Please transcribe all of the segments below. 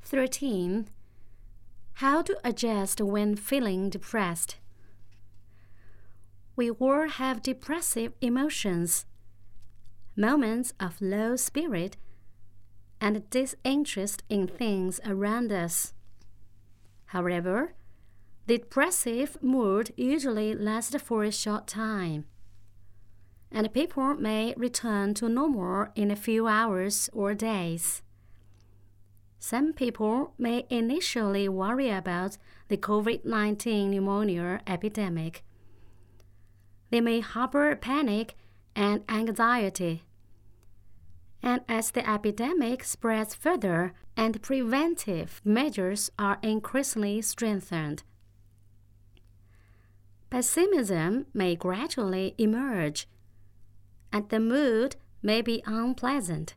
13. How to adjust when feeling depressed. We all have depressive emotions, moments of low spirit, and disinterest in things around us. However, the depressive mood usually lasts for a short time, and people may return to normal in a few hours or days. Some people may initially worry about the COVID-19 pneumonia epidemic. They may harbor panic and anxiety. And as the epidemic spreads further and preventive measures are increasingly strengthened, pessimism may gradually emerge, and the mood may be unpleasant.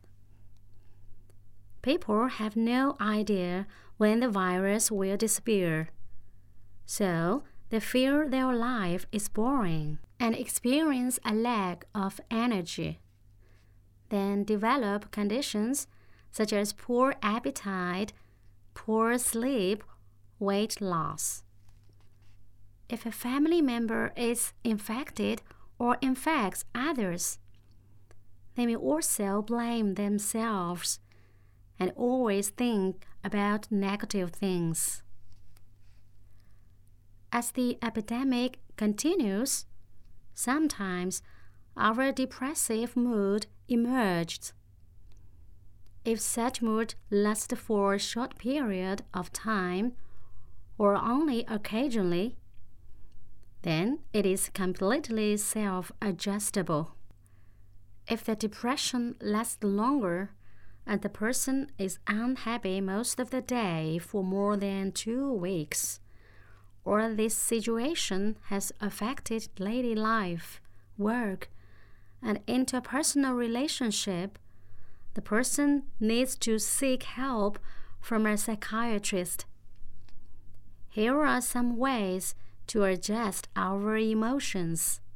People have no idea when the virus will disappear, so they feel their life is boring and experience a lack of energy. Then develop conditions such as poor appetite, poor sleep, weight loss. If a family member is infected or infects others, they may also blame themselves and always think about negative things. As the epidemic continues, sometimes our depressive mood emerges. If such mood lasts for a short period of time or only occasionally, then it is completely self-adjustable. If the depression lasts longer and the person is unhappy most of the day for more than 2 weeks, or this situation has affected daily life, work, and interpersonal relationship, the person needs to seek help from a psychiatrist. Here are some ways to adjust our emotions.